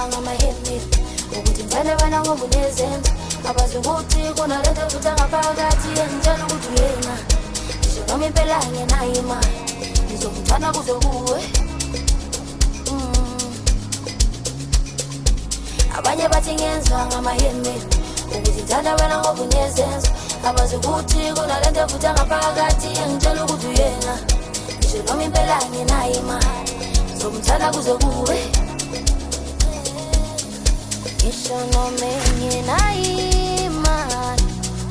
ngama-handmade ukuthi ngithanda wena ngoba unezenzo abazi ukuthi kunalento futhi angaphakathi engitshela ukuthi uyena ngisho noma impela ngenayo imali ngizokuthanda kuze kuwe abanye bathi ngenzwa ngama-handmade ukuthi ngithanda wena ngoba unezenzo abazi ukuthi kunalento futhi angaphakathi engitshela ukuthi uyena ngisho noma impela ngenayo imali ngizokuthanda kuze kuwe ngisho noma ngenayo imali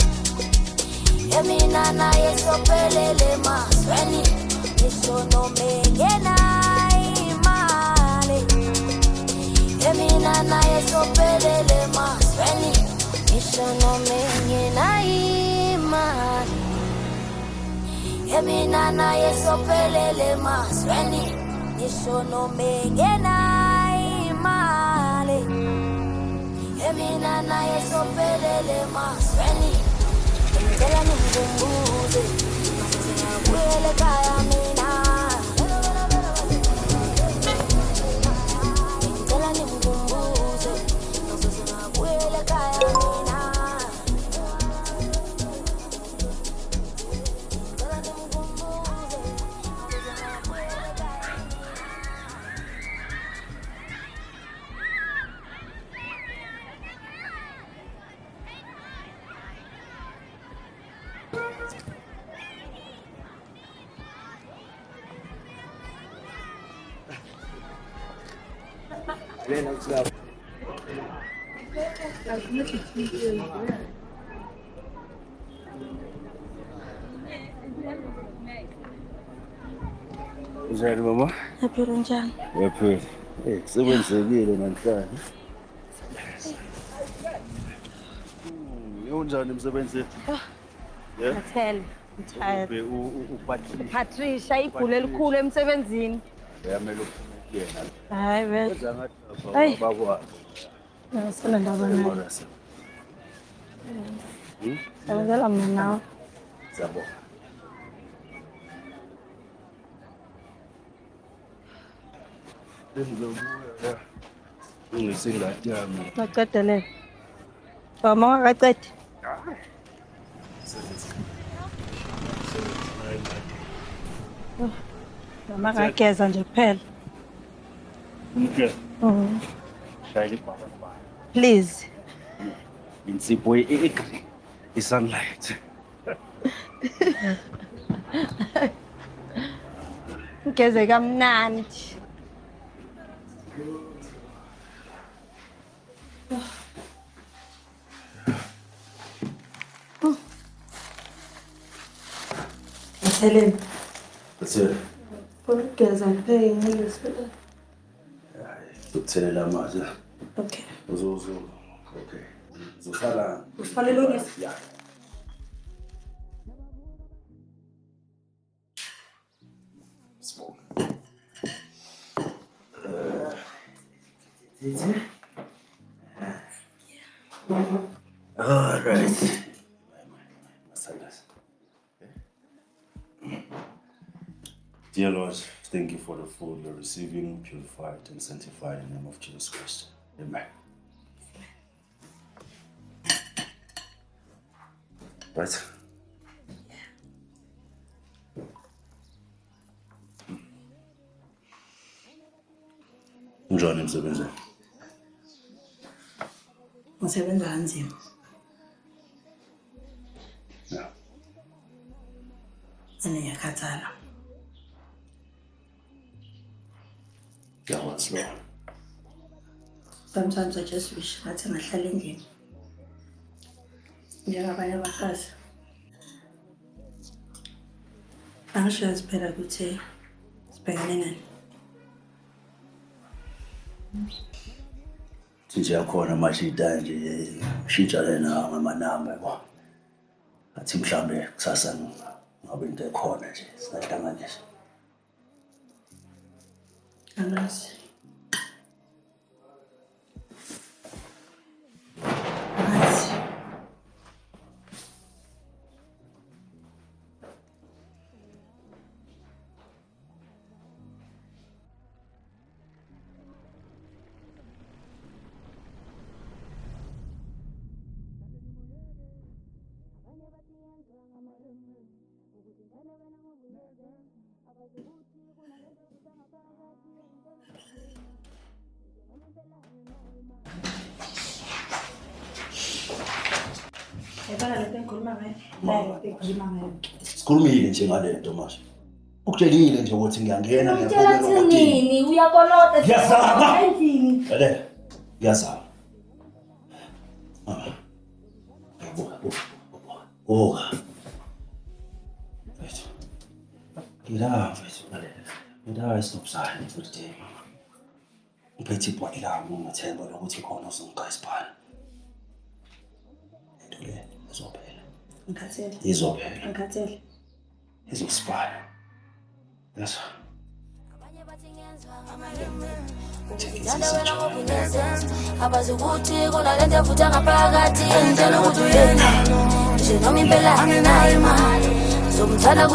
yemina naye sophelele emazweni ngisho noma ngenayo imali yemina naye sophelele emazweni ngisho noma ngenayo imali yemina naye sophelele emazweni ngisho noma ngenayo imali yemina naye sophelele emazweni ngicela ningumbuze ngiyabuyela ekhaya mina ngicela ningumbuze ngiyabuyela ekhaya mina Njani mama? Yaphila njani? Yaphila. Kusebenzekile namhlanje. Unjani emsebenzini? Yeah. Ngathele, ngithaya. Patricia igule elikhulu emsebenzini. Yamele ukuyena. Hayi Wenza ngathi bakwazi. Ngisela ndaba nayo. Sawuzela mina nawe. Sabo. Bengizobuya. Ungisingadi yami. Ngaqedelela. Mama ngaqedi. Mama ngageza nje kuphela. Okay. Shayile ibhaba. Please. Insipho i-sunlight. Ngeze kamnandi. Helen. That's it. Ngeze ngipheke ngilesifela. Uthelela amanzi. Okay. Okay. Uzohlala. Ufanele ungise. Yeah. All right. Dear Lord, thank you for the food you're receiving, purified and sanctified in the name of Jesus Christ. Amen. Right? Njani emsebenzi? Ngisebenza kanzima. Yeah. Ngiyakhathala. Ngiyakwazi lo. Sometimes I just wish ngathi ngahlala endlini. Njengabanye abafazi. Angisho phela ukuthi sibhekane nani. Nje yakhona mashida nje shintsha lena ngamanamba yabo. Athi mhlambe kusasa ngabe into ekhona nje singahlanganisa. Angazi. Yabona lento engikhuluma ngayo. Nayo engikhuluma ngayo. Sikhulumile nje ngale nto manje. Ukutshelile nje ukuthi ngiyangena Ngiyakutshela kuthini? Uyakolota. Ngiyazama. Endlini. Lalela. Ngiyazama. Wethu. Mfethu lalela. Ngila isitopsana futhi. Ngiphethe ibhodi lami ngithemba ukuthi khona uzongiqayisiphala. Ndole izophela. Ngikhathele. Izophela. Ngikhathele. Izosiphala. Yes. Ngithanda wena ngoba unezenzo abazi ukuthi kunalento evuthwa ngaphakathi engitshela ukuthi uyena nje noma impela anginayo imali ngizomthanda